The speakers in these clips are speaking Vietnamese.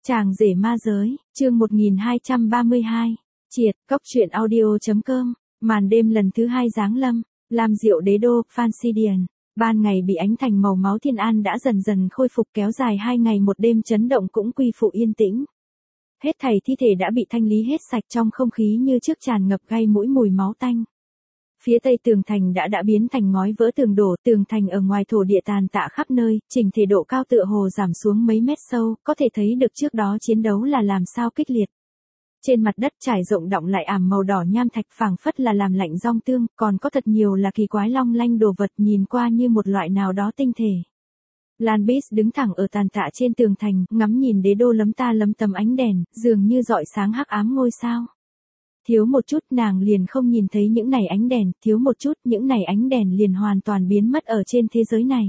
Chàng rể ma giới, chương 1232. Triệt, cóc truyện audio.com. Màn đêm lần thứ 2 giáng lâm, Lam Diệu Đế đô, Phansidian. Ban ngày bị ánh thành màu máu Thiên An đã dần dần khôi phục, kéo dài 2 ngày một đêm chấn động cũng quy phụ yên tĩnh. Hết thảy thi thể đã bị thanh lý hết sạch, trong không khí như trước tràn ngập gây mũi mùi máu tanh. Phía tây tường thành đã biến thành ngói vỡ tường đổ, tường thành ở ngoài thổ địa tàn tạ khắp nơi, chỉnh thể độ cao tựa hồ giảm xuống mấy mét sâu, có thể thấy được trước đó chiến đấu là làm sao kích liệt. Trên mặt đất trải rộng đọng lại ảm màu đỏ nham thạch, phảng phất là làm lạnh rong tương, còn có thật nhiều là kỳ quái long lanh đồ vật nhìn qua như một loại nào đó tinh thể. Lan Bích đứng thẳng ở tàn tạ trên tường thành, ngắm nhìn đế đô lấm ta lấm tấm ánh đèn, dường như rọi sáng hắc ám ngôi sao. Thiếu một chút nàng liền không nhìn thấy những này ánh đèn, thiếu một chút những này ánh đèn liền hoàn toàn biến mất ở trên thế giới này.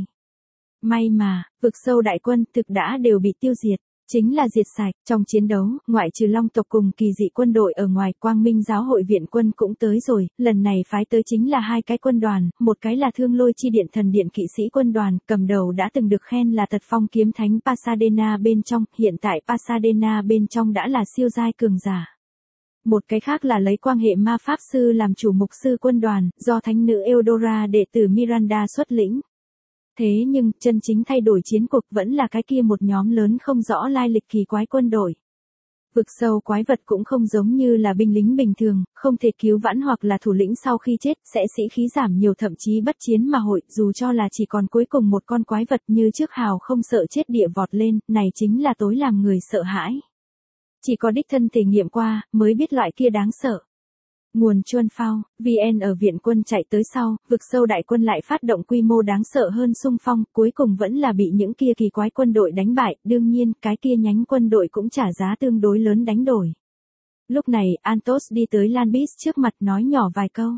May mà, vực sâu đại quân thực đã đều bị tiêu diệt, chính là diệt sạch. Trong chiến đấu, ngoại trừ Long tộc cùng kỳ dị quân đội ở ngoài, Quang Minh giáo hội viện quân cũng tới rồi, lần này phái tới chính là 2 cái quân đoàn, một cái là Thương Lôi Chi Điện Thần Điện kỵ sĩ quân đoàn, cầm đầu đã từng được khen là Tật Phong kiếm thánh Pasadena bên trong, hiện tại Pasadena bên trong đã là siêu giai cường giả. Một cái khác là lấy quan hệ ma pháp sư làm chủ mục sư quân đoàn, do thánh nữ Eudora đệ tử Miranda xuất lĩnh. Thế nhưng, chân chính thay đổi chiến cuộc vẫn là cái kia một nhóm lớn không rõ lai lịch kỳ quái quân đội. Vực sâu quái vật cũng không giống như là binh lính bình thường, không thể cứu vãn hoặc là thủ lĩnh sau khi chết sẽ sĩ khí giảm nhiều, thậm chí bất chiến mà hội, dù cho là chỉ còn cuối cùng một con quái vật như trước hào không sợ chết địa vọt lên, này chính là tối làm người sợ hãi. Chỉ có đích thân thể nghiệm qua, mới biết loại kia đáng sợ. Nguồn Chuân Phao, VN ở viện quân chạy tới sau, vực sâu đại quân lại phát động quy mô đáng sợ hơn xung phong, cuối cùng vẫn là bị những kia kỳ quái quân đội đánh bại, đương nhiên, cái kia nhánh quân đội cũng trả giá tương đối lớn đánh đổi. Lúc này, Antos đi tới Lan Bích trước mặt nói nhỏ vài câu.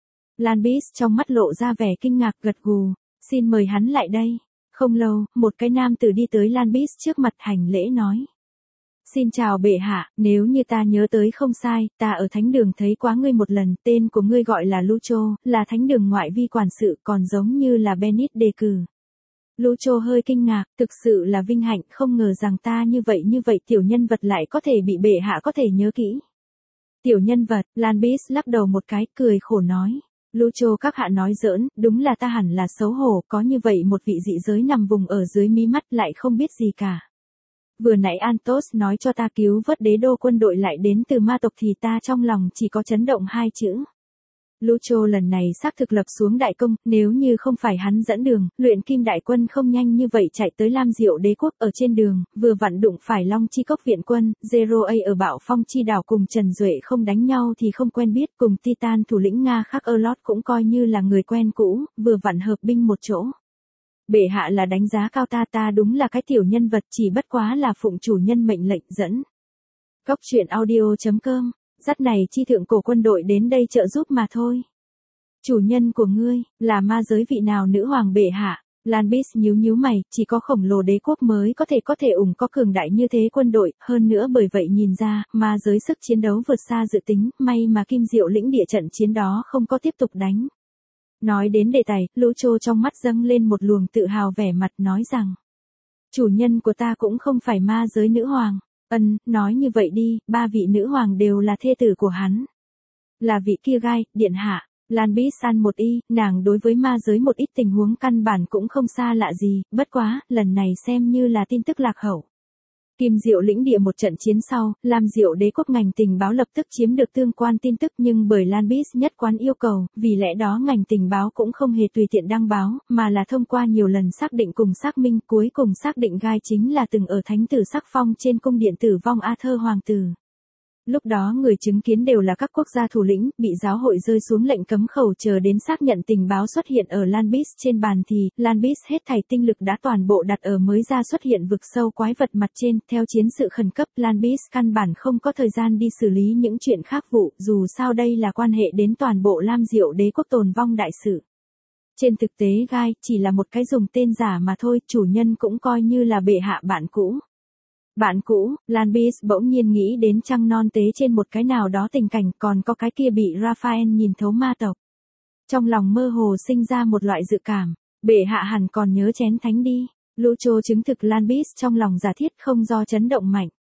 Lan Bích trong mắt lộ ra vẻ kinh ngạc, gật gù, xin mời hắn lại đây. Không lâu, một cái nam tử đi tới Lan Bích trước mặt hành lễ nói. Xin chào bệ hạ, nếu như ta nhớ tới không sai, ta ở thánh đường thấy quá ngươi một lần, tên của ngươi gọi là Lucho, là thánh đường ngoại vi quản sự, còn giống như là Bennett đề cử. Lucho hơi kinh ngạc, thực sự là vinh hạnh, không ngờ rằng ta như vậy tiểu nhân vật lại có thể bị bệ hạ có thể nhớ kỹ. Tiểu nhân vật, Lan Bích lắc đầu một cái, cười khổ nói. Lucho các hạ nói giỡn, đúng là ta hẳn là xấu hổ, có như vậy một vị dị giới nằm vùng ở dưới mí mắt lại không biết gì cả. Vừa nãy Antos nói cho ta cứu vớt đế đô quân đội lại đến từ ma tộc thì ta trong lòng chỉ có chấn động 2 chữ. Lucho lần này xác thực lập xuống đại công, nếu như không phải hắn dẫn đường, luyện kim đại quân không nhanh như vậy chạy tới Lam Diệu đế quốc. Ở trên đường, vừa vặn đụng phải Long Chi Cốc viện quân, Zero A ở Bạo Phong Chi đảo cùng Trần Duệ không đánh nhau thì không quen biết, cùng Titan thủ lĩnh Nga Khắc Erlot cũng coi như là người quen cũ, vừa vặn hợp binh một chỗ. Bệ hạ là đánh giá cao ta đúng là cái tiểu nhân vật, chỉ bất quá là phụng chủ nhân mệnh lệnh dẫn. cóc truyện audio.com, dắt này chi thượng cổ quân đội đến đây trợ giúp mà thôi. Chủ nhân của ngươi, là ma giới vị nào nữ hoàng bệ hạ? Lan Bích nhíu mày, chỉ có khổng lồ đế quốc mới có thể có cường đại như thế quân đội, hơn nữa bởi vậy nhìn ra, ma giới sức chiến đấu vượt xa dự tính, may mà Kim Diệu lĩnh địa trận chiến đó không có tiếp tục đánh. Nói đến đề tài, Lucho trong mắt dâng lên một luồng tự hào vẻ mặt nói rằng. Chủ nhân của ta cũng không phải ma giới nữ hoàng. Nói như vậy đi, 3 vị nữ hoàng đều là thê tử của hắn. Là vị kia gai, điện hạ. Lan Bích san một y, nàng đối với ma giới một ít tình huống căn bản cũng không xa lạ gì, bất quá, lần này xem như là tin tức lạc hậu. Kim Diệu lĩnh địa một trận chiến sau, Lam Diệu đế quốc ngành tình báo lập tức chiếm được tương quan tin tức, nhưng bởi Lan Bích nhất quán yêu cầu, vì lẽ đó ngành tình báo cũng không hề tùy tiện đăng báo, mà là thông qua nhiều lần xác định cùng xác minh, cuối cùng xác định gai chính là từng ở thánh tử sắc phong trên cung điện tử vong Arthur hoàng tử. Lúc đó người chứng kiến đều là các quốc gia thủ lĩnh, bị giáo hội rơi xuống lệnh cấm khẩu, chờ đến xác nhận tình báo xuất hiện ở Lan Bích trên bàn thì, Lan Bích hết thảy tinh lực đã toàn bộ đặt ở mới ra xuất hiện vực sâu quái vật mặt trên, theo chiến sự khẩn cấp, Lan Bích căn bản không có thời gian đi xử lý những chuyện khác vụ, dù sao đây là quan hệ đến toàn bộ Lam Diệu đế quốc tồn vong đại sự. Trên thực tế gai, chỉ là một cái dùng tên giả mà thôi, chủ nhân cũng coi như là bệ hạ bạn cũ. Bạn cũ, Lan Bích bỗng nhiên nghĩ đến trăng non tế trên một cái nào đó tình cảnh, còn có cái kia bị Raphael nhìn thấu ma tộc. Trong lòng mơ hồ sinh ra một loại dự cảm, bệ hạ hẳn còn nhớ chén thánh đi. Lucho chứng thực Lan Bích trong lòng giả thiết không do chấn động mạnh.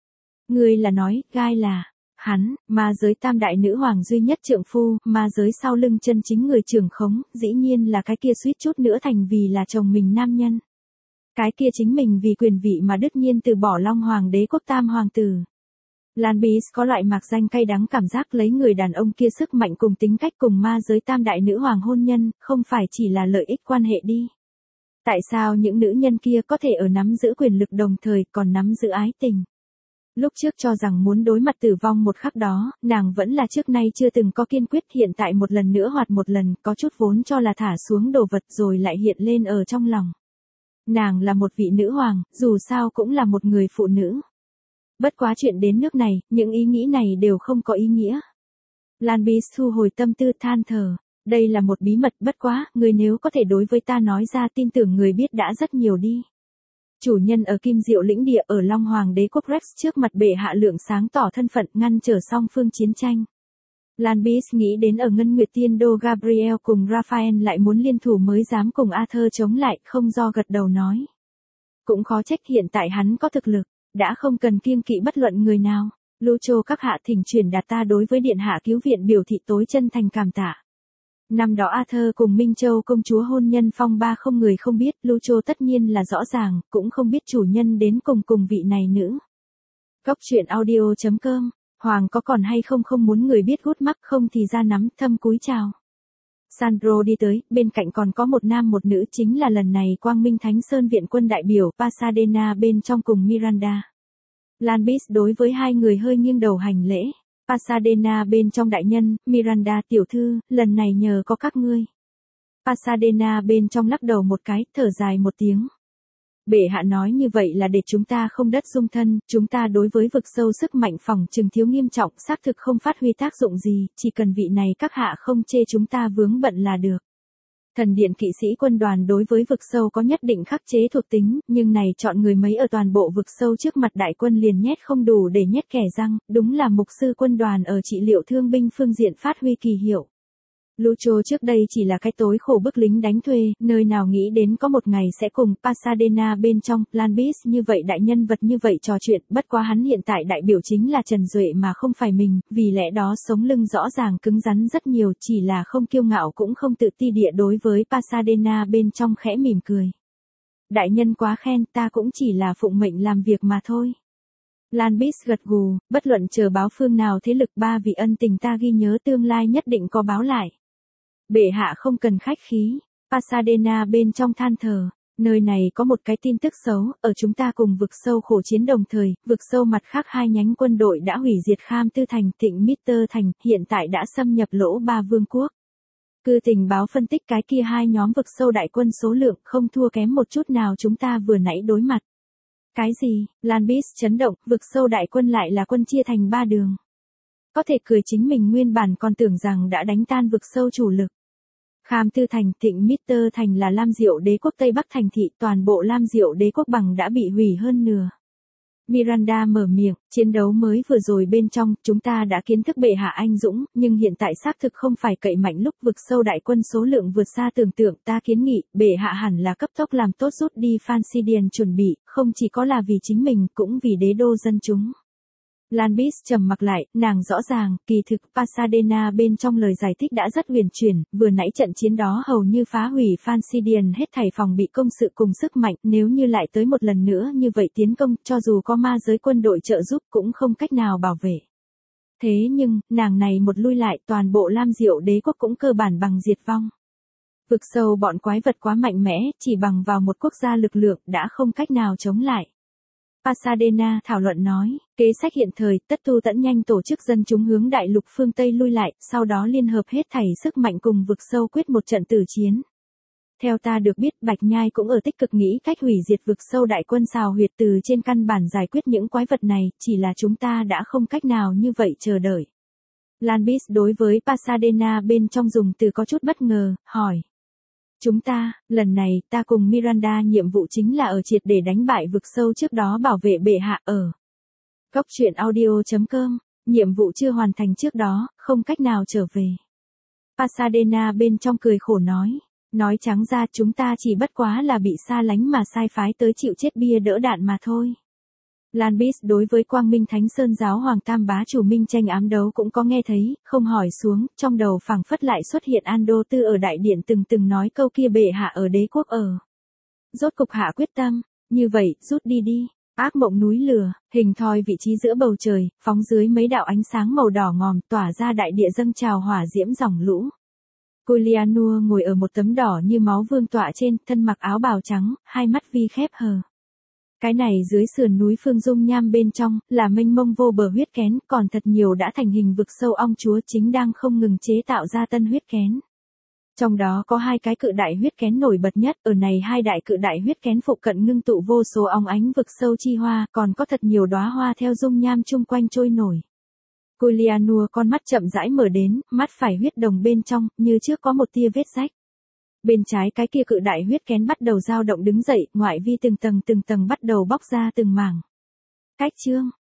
Ngươi là nói, Gai là, hắn, ma giới tam đại nữ hoàng duy nhất trượng phu, ma giới sau lưng chân chính người trưởng khống, dĩ nhiên là cái kia suýt chút nữa thành vì là chồng mình nam nhân. Cái kia chính mình vì quyền vị mà đứt nhiên từ bỏ Long Hoàng đế quốc tam hoàng tử. Lan Beast có loại mạc danh cay đắng cảm giác lấy người đàn ông kia sức mạnh cùng tính cách cùng ma giới tam đại nữ hoàng hôn nhân, không phải chỉ là lợi ích quan hệ đi. Tại sao những nữ nhân kia có thể ở nắm giữ quyền lực đồng thời còn nắm giữ ái tình? Lúc trước cho rằng muốn đối mặt tử vong một khắc đó, nàng vẫn là trước nay chưa từng có kiên quyết, hiện tại một lần nữa hoạt một lần, có chút vốn cho là thả xuống đồ vật rồi lại hiện lên ở trong lòng. Nàng là một vị nữ hoàng, dù sao cũng là một người phụ nữ. Bất quá chuyện đến nước này, những ý nghĩ này đều không có ý nghĩa. Lan Beast thu hồi tâm tư than thở. Đây là một bí mật, bất quá, người nếu có thể đối với ta nói ra, tin tưởng người biết đã rất nhiều đi. Chủ nhân ở Kim Diệu lĩnh địa ở Long Hoàng đế quốc Rex trước mặt bệ hạ lượng sáng tỏ thân phận, ngăn trở song phương chiến tranh. Lan Beast nghĩ đến ở Ngân Nguyệt Tiên Đô Gabriel cùng Raphael lại muốn liên thủ mới dám cùng Arthur chống lại, không do gật đầu nói. Cũng khó trách hiện tại hắn có thực lực, đã không cần kiêng kỵ bất luận người nào. Lucho các hạ thỉnh truyền đạt ta đối với điện hạ cứu viện biểu thị tối chân thành cảm tạ. Năm đó Arthur cùng Minh Châu công chúa hôn nhân phong ba không người không biết, Lucho tất nhiên là rõ ràng, cũng không biết chủ nhân đến cùng vị này nữ. Góc truyện audio.com, Hoàng có còn hay không muốn người biết gút mắc không thì ra nắm thâm cúi chào. Sandro đi tới, bên cạnh còn có một nam một nữ, chính là lần này Quang Minh Thánh Sơn viện quân đại biểu Pasadena bên trong cùng Miranda. Lan Beast đối với hai người hơi nghiêng đầu hành lễ. Pasadena bên trong đại nhân, Miranda tiểu thư, lần này nhờ có các ngươi. Pasadena bên trong lắc đầu một cái, thở dài một tiếng. Bệ hạ nói như vậy là để chúng ta không đất dung thân, chúng ta đối với vực sâu sức mạnh phòng trừng thiếu nghiêm trọng, xác thực không phát huy tác dụng gì, chỉ cần vị này các hạ không chê chúng ta vướng bận là được. Thần điện kỵ sĩ quân đoàn đối với vực sâu có nhất định khắc chế thuộc tính, nhưng này chọn người mấy ở toàn bộ vực sâu trước mặt đại quân liền nhét không đủ để nhét kẻ răng, đúng là mục sư quân đoàn ở trị liệu thương binh phương diện phát huy kỳ hiệu. Lucho trước đây chỉ là cái tối khổ bức lính đánh thuê, nơi nào nghĩ đến có một ngày sẽ cùng Pasadena bên trong, Lan Beast như vậy đại nhân vật như vậy trò chuyện, bất quá hắn hiện tại đại biểu chính là Trần Duệ mà không phải mình, vì lẽ đó sống lưng rõ ràng cứng rắn rất nhiều, chỉ là không kiêu ngạo cũng không tự ti địa đối với Pasadena bên trong khẽ mỉm cười. Đại nhân quá khen, ta cũng chỉ là phụng mệnh làm việc mà thôi. Lan Beast gật gù, bất luận chờ báo phương nào thế lực, ba vị ân tình ta ghi nhớ tương lai nhất định có báo lại. Bệ hạ không cần khách khí. Pasadena bên trong than thở. Nơi này có một cái tin tức xấu, ở chúng ta cùng vực sâu khổ chiến đồng thời, vực sâu mặt khác hai nhánh quân đội đã hủy diệt Kham Tư Thành, Thịnh Mister Thành, hiện tại đã xâm nhập Lỗ Ba Vương quốc. Cư tình báo phân tích cái kia hai nhóm vực sâu đại quân số lượng không thua kém một chút nào chúng ta vừa nãy đối mặt. Cái gì? Lan Beast chấn động, vực sâu đại quân lại là quân chia thành ba đường. Có thể cười chính mình nguyên bản còn tưởng rằng đã đánh tan vực sâu chủ lực. Kham Tư Thành, Thịnh Mister Thành là Lam Diệu đế quốc Tây Bắc thành thị, toàn bộ Lam Diệu đế quốc bằng đã bị hủy hơn nửa. Miranda mở miệng, chiến đấu mới vừa rồi bên trong, chúng ta đã kiến thức bệ hạ anh dũng, nhưng hiện tại xác thực không phải cậy mạnh lúc vực sâu đại quân số lượng vượt xa tưởng tượng, ta kiến nghị, bệ hạ hẳn là cấp tốc làm tốt rút đi Fansidian chuẩn bị, không chỉ có là vì chính mình, cũng vì đế đô dân chúng. Lan Beast trầm mặc lại, nàng rõ ràng, kỳ thực Pasadena bên trong lời giải thích đã rất huyền chuyển, vừa nãy trận chiến đó hầu như phá hủy Fansidian hết thảy phòng bị công sự cùng sức mạnh, nếu như lại tới một lần nữa như vậy tiến công, cho dù có ma giới quân đội trợ giúp cũng không cách nào bảo vệ. Thế nhưng, nàng này một lui lại, toàn bộ Lam Diệu đế quốc cũng cơ bản bằng diệt vong. Vực sâu bọn quái vật quá mạnh mẽ, chỉ bằng vào một quốc gia lực lượng đã không cách nào chống lại. Pasadena thảo luận nói, kế sách hiện thời, tất thu tẫn nhanh tổ chức dân chúng hướng đại lục phương Tây lui lại, sau đó liên hợp hết thảy sức mạnh cùng vực sâu quyết một trận tử chiến. Theo ta được biết, Bạch Nhai cũng ở tích cực nghĩ cách hủy diệt vực sâu đại quân xào huyệt từ trên căn bản giải quyết những quái vật này, chỉ là chúng ta đã không cách nào như vậy chờ đợi. Lan Beast đối với Pasadena bên trong dùng từ có chút bất ngờ, hỏi. Chúng ta, lần này, ta cùng Miranda nhiệm vụ chính là ở triệt để đánh bại vực sâu trước đó bảo vệ bệ hạ ở. Góc truyện audio.com, nhiệm vụ chưa hoàn thành trước đó, không cách nào trở về. Pasadena bên trong cười khổ nói trắng ra chúng ta chỉ bất quá là bị xa lánh mà sai phái tới chịu chết bia đỡ đạn mà thôi. Lan Bis đối với Quang Minh Thánh Sơn giáo Hoàng Tam Bá chủ Minh tranh ám đấu cũng có nghe thấy, không hỏi xuống, trong đầu phảng phất lại xuất hiện An Đô Tư ở đại điện từng nói câu kia bệ hạ ở đế quốc ở. Rốt cục hạ quyết tâm, như vậy, rút đi đi. Ác mộng núi lửa, hình thoi vị trí giữa bầu trời, phóng dưới mấy đạo ánh sáng màu đỏ ngòm tỏa ra đại địa dâng trào hỏa diễm dòng lũ. Culianua ngồi ở một tấm đỏ như máu vương tọa trên, thân mặc áo bào trắng, hai mắt vi khép hờ. Cái này dưới sườn núi phương dung nham bên trong, là mênh mông vô bờ huyết kén, còn thật nhiều đã thành hình vực sâu ong chúa chính đang không ngừng chế tạo ra tân huyết kén. Trong đó có hai cái cự đại huyết kén nổi bật nhất, ở này hai đại cự đại huyết kén phụ cận ngưng tụ vô số óng ánh vực sâu chi hoa, còn có thật nhiều đóa hoa theo dung nham chung quanh trôi nổi. Culianua con mắt chậm rãi mở đến, mắt phải huyết đồng bên trong, như trước có một tia vết rách. Bên trái cái kia cự đại huyết kén bắt đầu dao động đứng dậy, ngoại vi từng tầng bắt đầu bóc ra từng mảng. Cách chương,